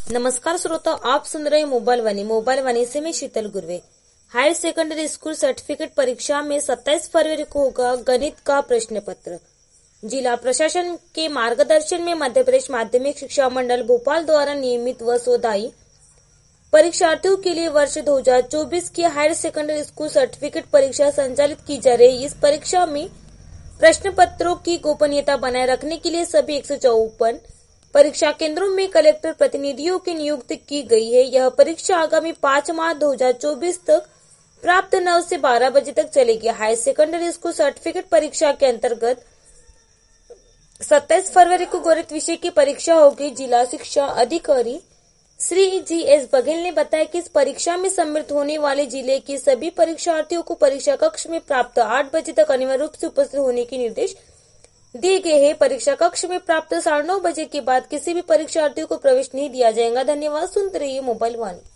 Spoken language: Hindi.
नमस्कार श्रोता, आप सुन रहे हैं मोबाइल वाणी से मैं Sheetal Gurve. Higher secondary school certificate परीक्षा में 27 फरवरी को होगा गणित का प्रश्न पत्र। जिला प्रशासन के मार्गदर्शन में मध्य प्रदेश माध्यमिक शिक्षा मंडल भोपाल द्वारा नियमित व शोधाई परीक्षार्थियों के लिए वर्ष 2024 की हायर सेकेंडरी स्कूल सर्टिफिकेट परीक्षा संचालित की जा रही। इस परीक्षा में प्रश्न पत्रों की गोपनीयता बनाए रखने के लिए सभी 154 परीक्षा केंद्रों में कलेक्टर प्रतिनिधियों की नियुक्ति की गई है। यह परीक्षा आगामी 5 मार्च 2024 तक प्राप्त 9 से 12 बजे तक चलेगी। हायर सेकेंडरी स्कूल सर्टिफिकेट परीक्षा के अंतर्गत 27 फरवरी को गणित विषय की परीक्षा होगी। जिला शिक्षा अधिकारी श्री जी.एस. बघेल ने बताया कि इस परीक्षा में सम्मिलित होने वाले जिले के सभी परीक्षार्थियों को परीक्षा कक्ष में प्राप्त 8 बजे तक अनिवार्य रूप से उपस्थित होने के निर्देश दिए गए हैं। परीक्षा कक्ष में प्राप्त 9:30 बजे के बाद किसी भी परीक्षार्थियों को प्रवेश नहीं दिया जाएगा। धन्यवाद। सुनते रहिए मोबाइल वाणी।